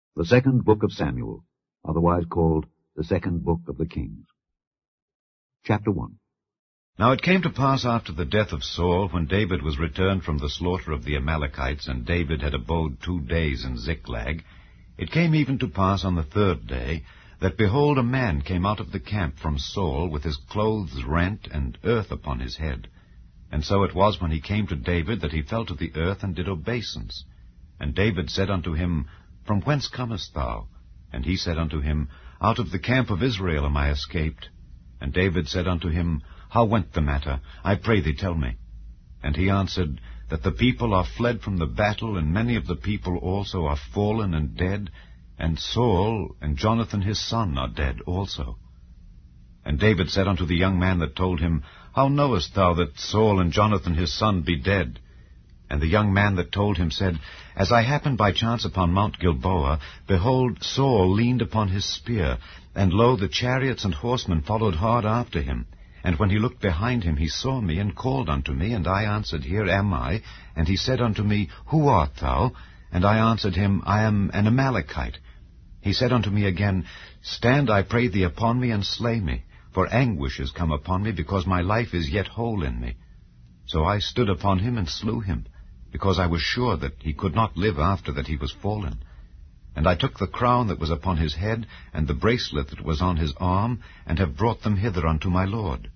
The second book of Samuel, otherwise called the second book of the Kings. Chapter 1. Now it came to pass after the death of Saul, when David was returned from the slaughter of the Amalekites, and David had abode 2 days in Ziklag, it came even to pass on the 3rd day, that, behold, a man came out of the camp from Saul, with his clothes rent, and earth upon his head. And so it was, when he came to David, that he fell to the earth, and did obeisance. And David said unto him, From whence comest thou? And he said unto him, Out of the camp of Israel am I escaped. And David said unto him, How went the matter? I pray thee, tell me. And he answered, That the people are fled from the battle, and many of the people also are fallen and dead, and Saul and Jonathan his son are dead also. And David said unto the young man that told him, How knowest thou that Saul and Jonathan his son be dead? And the young man that told him said, As I happened by chance upon Mount Gilboa, behold, Saul leaned upon his spear, and lo, the chariots and horsemen followed hard after him. And when he looked behind him, he saw me, and called unto me, and I answered, Here am I. And he said unto me, Who art thou? And I answered him, I am an Amalekite. He said unto me again, Stand, I pray thee, upon me, and slay me, for anguish is come upon me, because my life is yet whole in me. So I stood upon him and slew him, because I was sure that he could not live after that he was fallen. And I took the crown that was upon his head, and the bracelet that was on his arm, and have brought them hither unto my lord.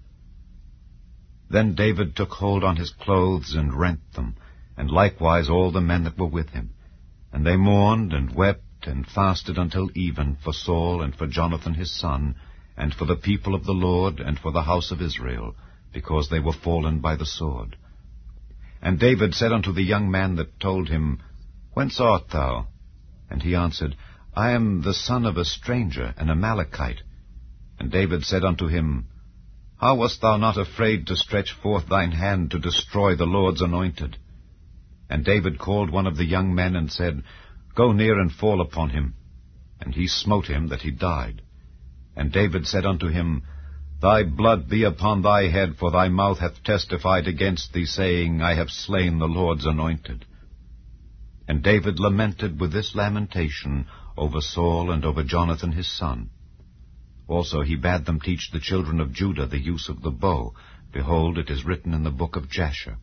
Then David took hold on his clothes, and rent them, and likewise all the men that were with him. And they mourned, and wept, and fasted until even, for Saul, and for Jonathan his son, and for the people of the Lord, and for the house of Israel, because they were fallen by the sword. And David said unto the young man that told him, Whence art thou? And he answered, I am the son of a stranger, an Amalekite. And David said unto him, How wast thou not afraid to stretch forth thine hand to destroy the Lord's anointed? And David called one of the young men, and said, Go near and fall upon him. And he smote him that he died. And David said unto him, Thy blood be upon thy head, for thy mouth hath testified against thee, saying, I have slain the Lord's anointed. And David lamented with this lamentation over Saul and over Jonathan his son. Also he bade them teach the children of Judah the use of the bow. Behold, it is written in the book of Jasher.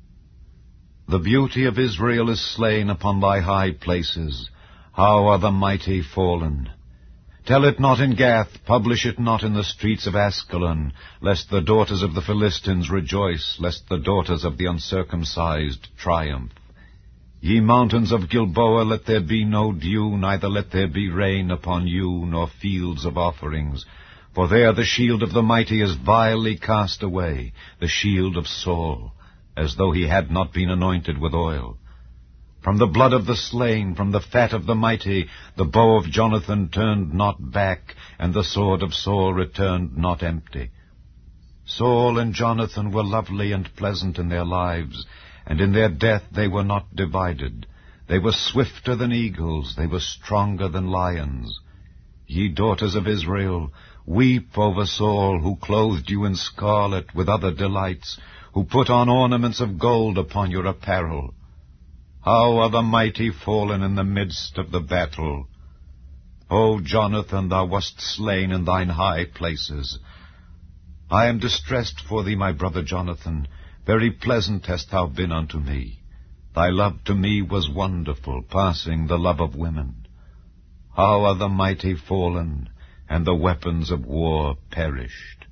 The beauty of Israel is slain upon thy high places. How are the mighty fallen! Tell it not in Gath, publish it not in the streets of Askelon, lest the daughters of the Philistines rejoice, lest the daughters of the uncircumcised triumph. Ye mountains of Gilboa, let there be no dew, neither let there be rain upon you, nor fields of offerings. For there the shield of the mighty is vilely cast away, the shield of Saul, as though he had not been anointed with oil. From the blood of the slain, from the fat of the mighty, the bow of Jonathan turned not back, and the sword of Saul returned not empty. Saul and Jonathan were lovely and pleasant in their lives, and in their death they were not divided. They were swifter than eagles, they were stronger than lions. Ye daughters of Israel, weep over Saul, who clothed you in scarlet with other delights, who put on ornaments of gold upon your apparel. How are the mighty fallen in the midst of the battle! O Jonathan, thou wast slain in thine high places. I am distressed for thee, my brother Jonathan. Very pleasant hast thou been unto me. Thy love to me was wonderful, passing the love of women. How are the mighty fallen, and the weapons of war perished!